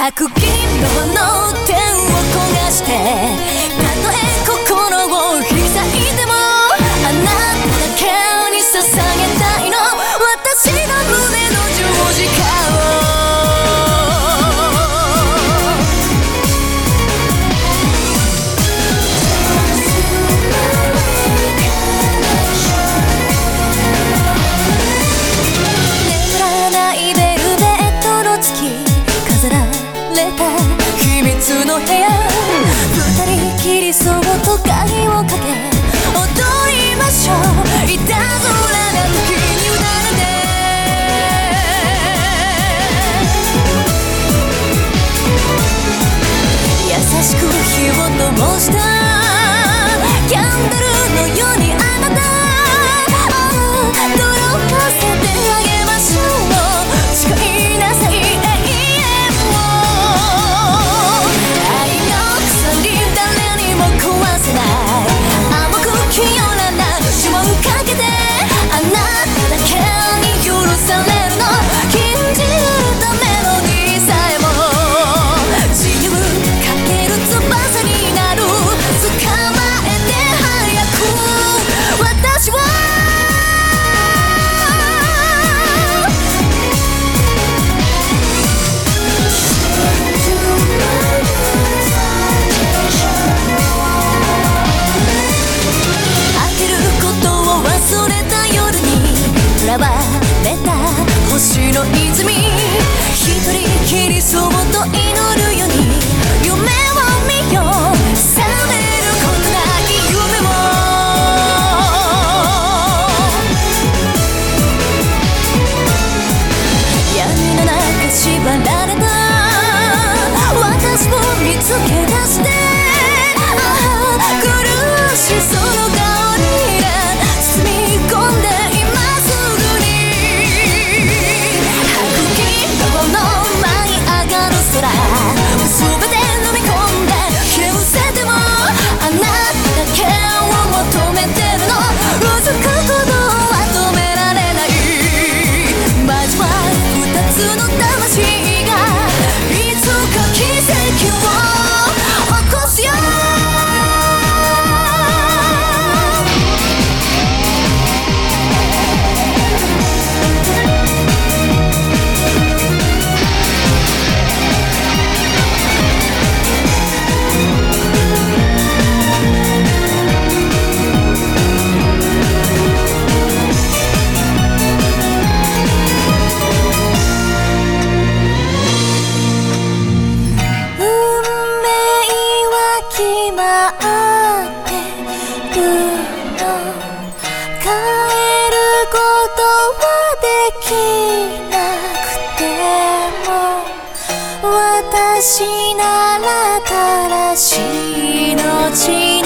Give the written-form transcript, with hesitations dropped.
悪気の手を焦がして、たとえ心を引き裂いてもあなただけに捧げたいの、私の胸の十字架を。眠らないベルベットの月、飾られた秘密の部屋、二人きりそっと鍵をかけ踊りましょう、いたずらな時に委ねて。優しく火を灯したキャンドルのようにあなた届かせてあげましょう、誓いなさい永遠を。愛の鎖誰にも壊せない、甘く清らな指紋かけてあなただけに許されるの、禁じたメロディーさえも自由かける翼になる、捕まえて早く私は。忘れた夜に囚われた星の泉、一人きりそっと祈るように夢を見よう、覚めることなき夢も。闇の中縛られた私を見つけ出して、苦しその顔に包み込んで今すぐに、白銀色の舞い上がる空、全て飲み込んで消せてもあなただけを求めてるの、うずくことは止められない、交わる二つの魂がいつか奇跡を起こすよ。私なら正しい命